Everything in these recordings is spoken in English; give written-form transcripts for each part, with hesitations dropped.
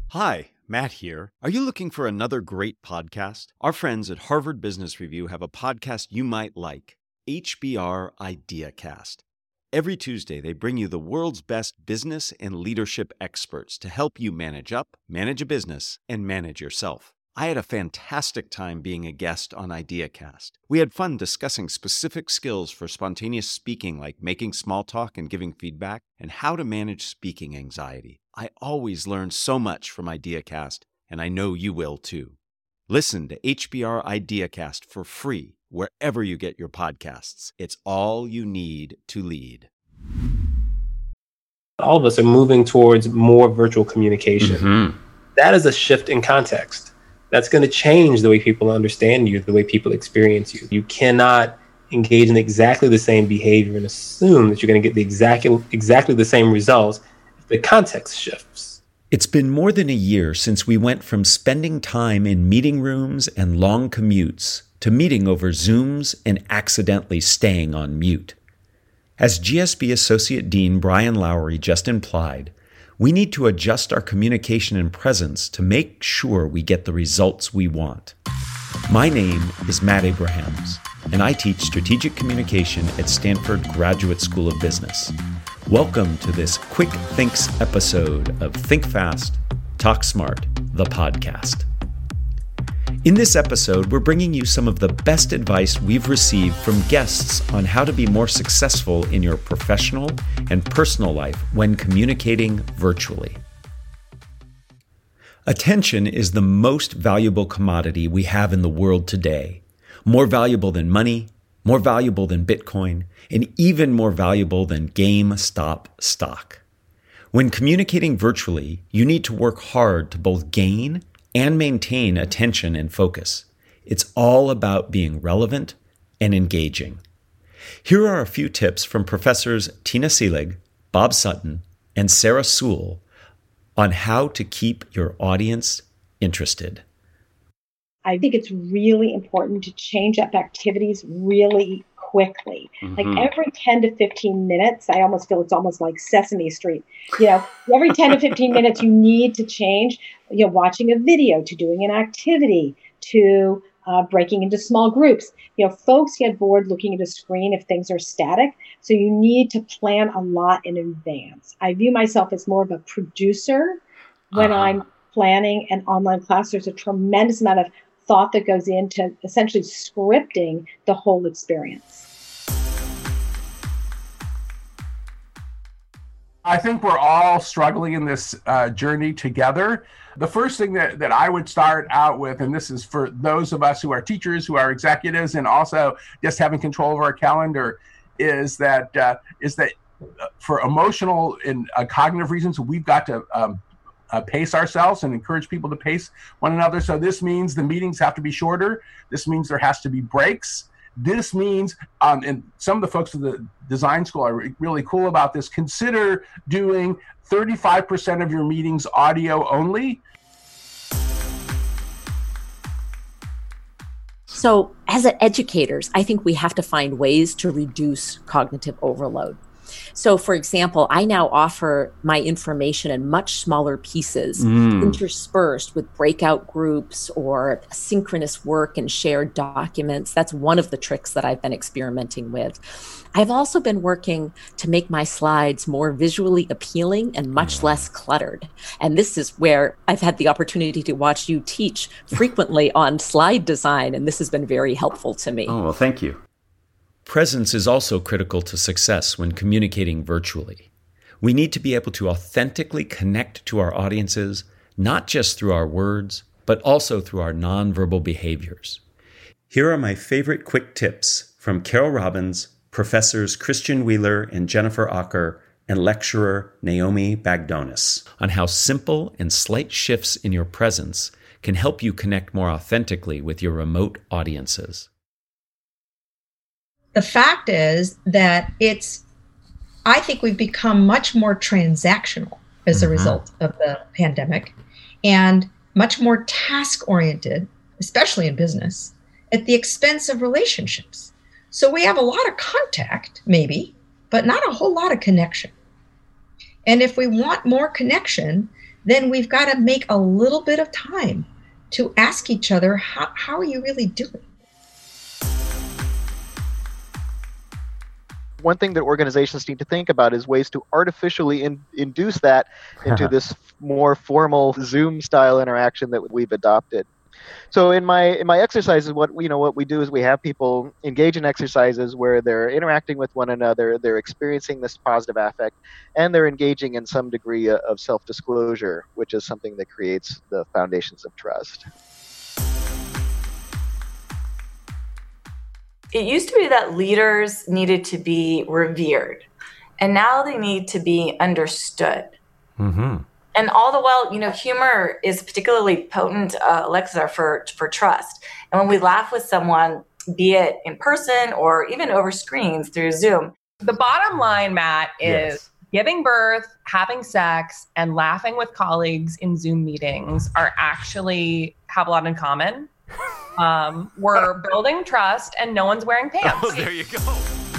Hi, Matt here. Are you looking for another great podcast? Our friends at Harvard Business Review have a podcast you might like, HBR IdeaCast. Every Tuesday, they bring you the world's best business and leadership experts to help you manage up, manage a business, and manage yourself. I had a fantastic time being a guest on IdeaCast. We had fun discussing specific skills for spontaneous speaking, like making small talk and giving feedback, and how to manage speaking anxiety. I always learn so much from IdeaCast, and I know you will too. Listen to HBR IdeaCast for free wherever you get your podcasts. It's all you need to lead. All of us are moving towards more virtual communication. That is a shift in context. That's going to change the way people understand you, the way people experience you. You cannot engage in exactly the same behavior and assume that you're going to get the exactly the same results if the context shifts. It's been more than a year since we went from spending time in meeting rooms and long commutes to meeting over Zooms and accidentally staying on mute. As GSB Associate Dean Brian Lowry just implied, we need to adjust our communication and presence to make sure we get the results we want. My name is Matt Abrahams, and I teach strategic communication at Stanford Graduate School of Business. Welcome to this Quick Thinks episode of Think Fast, Talk Smart, the podcast. In this episode, we're bringing you some of the best advice we've received from guests on how to be more successful in your professional and personal life when communicating virtually. Attention is the most valuable commodity we have in the world today. More valuable than money, more valuable than Bitcoin, and even more valuable than GameStop stock. When communicating virtually, you need to work hard to both gain and maintain attention and focus. It's all about being relevant and engaging. Here are a few tips from Professors Tina Seelig, Bob Sutton, and Sarah Sewell on how to keep your audience interested. I think it's really important to change up activities really quickly. Like every 10 to 15 minutes, I almost feel it's almost like Sesame Street. Every 10 to 15 minutes, you need to change, watching a video to doing an activity to breaking into small groups. Folks get bored looking at a screen if things are static. So you need to plan a lot in advance. I view myself as more of a producer when I'm planning an online class. There's a tremendous amount of thought that goes into essentially scripting the whole experience. I think we're all struggling in this journey together. The first thing that I would start out with, and this is for those of us who are teachers, who are executives, and also just having control over our calendar, is that for emotional and cognitive reasons, we've got to pace ourselves and encourage people to pace one another. So this means the meetings have to be shorter. This means there has to be breaks. This means, and some of the folks at the design school are really cool about this, consider doing 35% of your meetings audio only. So as educators, I think we have to find ways to reduce cognitive overload. So, for example, I now offer my information in much smaller pieces, interspersed with breakout groups or synchronous work and shared documents. That's one of the tricks that I've been experimenting with. I've also been working to make my slides more visually appealing and much less cluttered. And this is where I've had the opportunity to watch you teach frequently on slide design, and this has been very helpful to me. Oh, well, thank you. Presence is also critical to success when communicating virtually. We need to be able to authentically connect to our audiences, not just through our words, but also through our nonverbal behaviors. Here are my favorite quick tips from Carol Robbins, Professors Christian Wheeler and Jennifer Acker, and lecturer Naomi Bagdonis on how simple and slight shifts in your presence can help you connect more authentically with your remote audiences. The fact is that I think we've become much more transactional as a result of the pandemic and much more task-oriented, especially in business, at the expense of relationships. So we have a lot of contact, maybe, but not a whole lot of connection. And if we want more connection, then we've got to make a little bit of time to ask each other, how are you really doing? One thing that organizations need to think about is ways to artificially induce that into this more formal Zoom style interaction that we've adopted. So in my exercises, what we do is we have people engage in exercises where they're interacting with one another, they're experiencing this positive affect, and they're engaging in some degree of self-disclosure, which is something that creates the foundations of trust. It used to be that leaders needed to be revered, and now they need to be understood. Mm-hmm. And all the while, humor is particularly potent elixir for trust. And when we laugh with someone, be it in person or even over screens through Zoom. The bottom line, Matt, is giving birth, having sex, and laughing with colleagues in Zoom meetings have a lot in common. We're building trust and no one's wearing pants. Oh, there you go.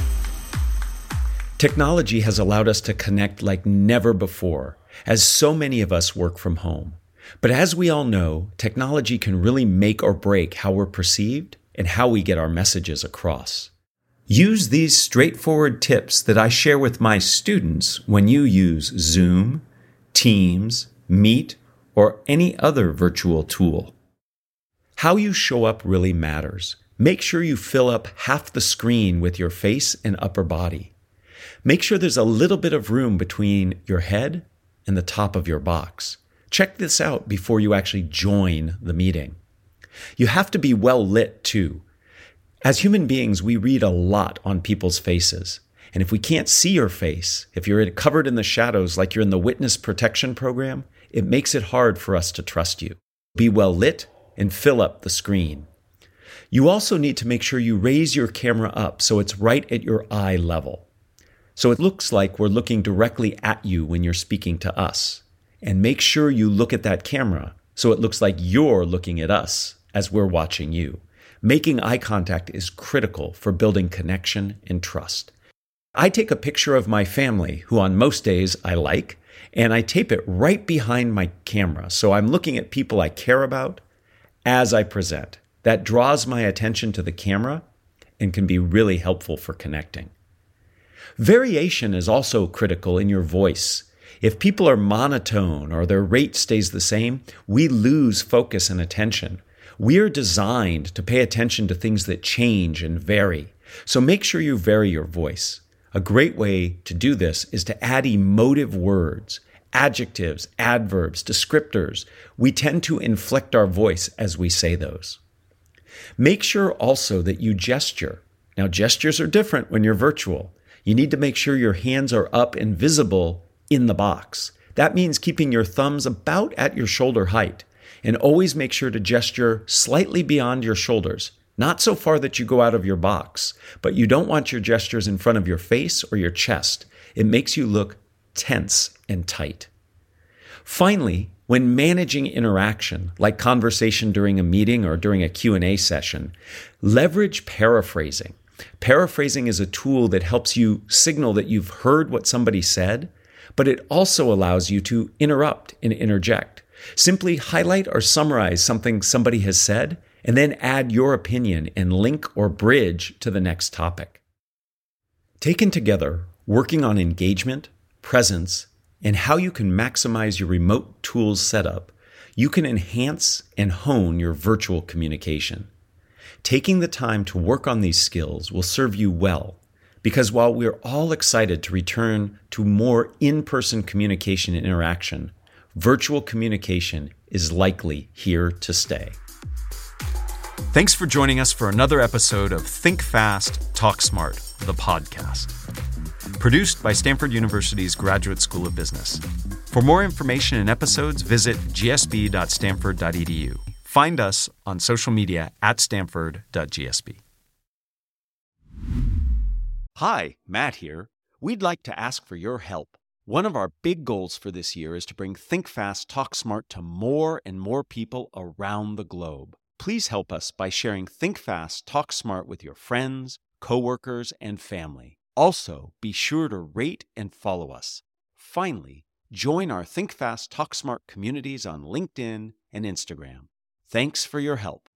Technology has allowed us to connect like never before, as so many of us work from home. But as we all know, technology can really make or break how we're perceived and how we get our messages across. Use these straightforward tips that I share with my students when you use Zoom, Teams, Meet, or any other virtual tool. How you show up really matters. Make sure you fill up half the screen with your face and upper body. Make sure there's a little bit of room between your head and the top of your box. Check this out before you actually join the meeting. You have to be well lit too. As human beings, we read a lot on people's faces. And if we can't see your face, if you're covered in the shadows like you're in the witness protection program, it makes it hard for us to trust you. Be well lit and fill up the screen. You also need to make sure you raise your camera up so it's right at your eye level. So it looks like we're looking directly at you when you're speaking to us. And make sure you look at that camera so it looks like you're looking at us as we're watching you. Making eye contact is critical for building connection and trust. I take a picture of my family, who on most days I like, and I tape it right behind my camera. So I'm looking at people I care about as I present. That draws my attention to the camera and can be really helpful for connecting. Variation is also critical in your voice. If people are monotone or their rate stays the same, we lose focus and attention. We are designed to pay attention to things that change and vary. So make sure you vary your voice. A great way to do this is to add emotive words, adjectives, adverbs, descriptors. We tend to inflect our voice as we say those. Make sure also that you gesture. Now, gestures are different when you're virtual. You need to make sure your hands are up and visible in the box. That means keeping your thumbs about at your shoulder height, and always make sure to gesture slightly beyond your shoulders. Not so far that you go out of your box, but you don't want your gestures in front of your face or your chest. It makes you look tense and tight. Finally, when managing interaction, like conversation during a meeting or during a Q&A session, leverage paraphrasing. Paraphrasing is a tool that helps you signal that you've heard what somebody said, but it also allows you to interrupt and interject. Simply highlight or summarize something somebody has said, and then add your opinion and link or bridge to the next topic. Taken together, working on engagement, presence, and how you can maximize your remote tools setup, you can enhance and hone your virtual communication. Taking the time to work on these skills will serve you well, because while we're all excited to return to more in-person communication and interaction, virtual communication is likely here to stay. Thanks for joining us for another episode of Think Fast, Talk Smart, the podcast. Produced by Stanford University's Graduate School of Business. For more information and episodes, visit gsb.stanford.edu. Find us on social media at stanford.gsb. Hi, Matt here. We'd like to ask for your help. One of our big goals for this year is to bring Think Fast, Talk Smart to more and more people around the globe. Please help us by sharing Think Fast, Talk Smart with your friends, coworkers, and family. Also, be sure to rate and follow us. Finally, join our Think Fast, Talk Smart communities on LinkedIn and Instagram. Thanks for your help.